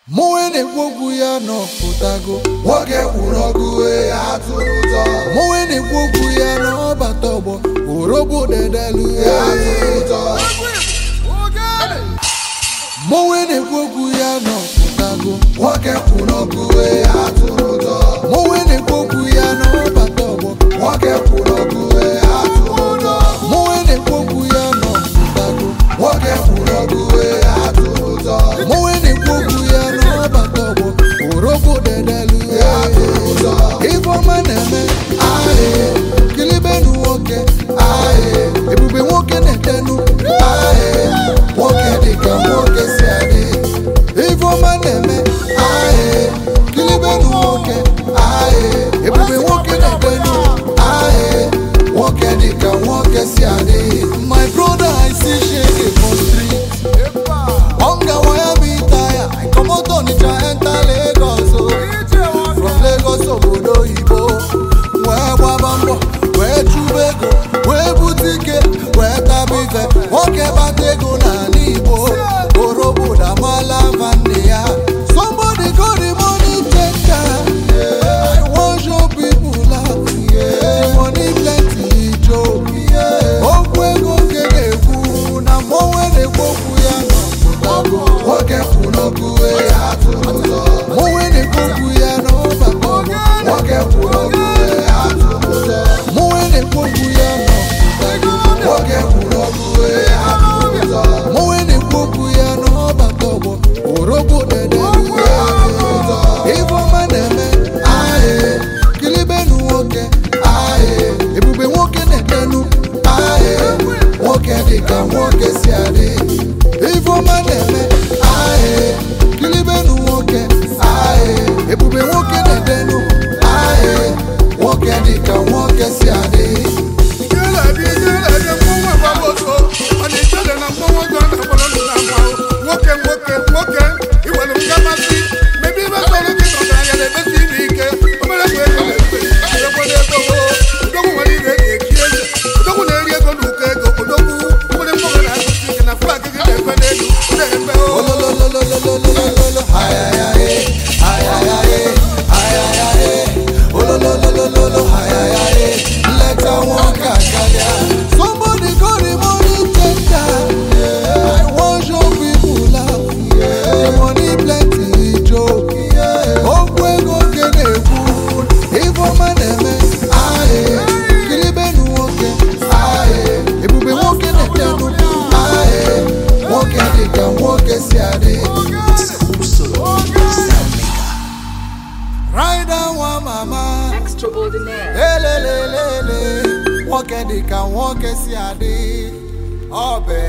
Mwene kwogu ya no putago Woke urogu ya turuto Mwene kwogu ya no batobo Urobo dedelu ya turuto Mwene kwogu ya no putago Woke urogu ya turuto Mwene kwogu ya no batobo Woke urogu ya turuto Mwene kwogu ya no putago Woke urogu ya turuto Mwene kwogu ya no batobo Urobo dedelu ya turuto Ifo maneme Aye Kilibenu woke Aye Ebube woke netenu Aye Woke dika woke siade Ifo maneme Aye Kilibenu woke Aye Ebube woke netenu Aye Woke dika woke siade My brother I see shake for street Hunger wire me tire I come out on it and enter Lagos From Lagos obodo Igbo Where Wabambo Where Chubego Where Butike Where Tabife Woke Batego na Igbo Orobo da Malavandia Somebody got the money changer I want show people love The money plenty Joe Okwego Keneku Na Mwene Kwoku ya no Putago Woke urogu ya turuto Mwene Kwoku ya no Batobo Woke urogu ya turuto Mwene Kwoku ya no Putago Woke urogu ya turuto Mwene Kwoku ya no Batobo Urobo dedelu Ifo maneme Aye Kilibenu woke Aye Ebube woke netenu Aye Woke dika woke siade Ifo maneme Aye Kilibenu woke Aye Ebube woke netenu Aye Woke dika woke siade Ololololololololo Ayayaye Ayayaye Ayayaye Olololololo Ayayaye Let her walk akalia Somebody got the money changer I want show people love The money plenty Joe Okwego Keneku Ifo maneme Aye Kilibenu woke Aye Ebube woke netenu Aye Woke dika woke siade Rider wa mama Extraordinaire. Elelelele Woke dika woke siade Obe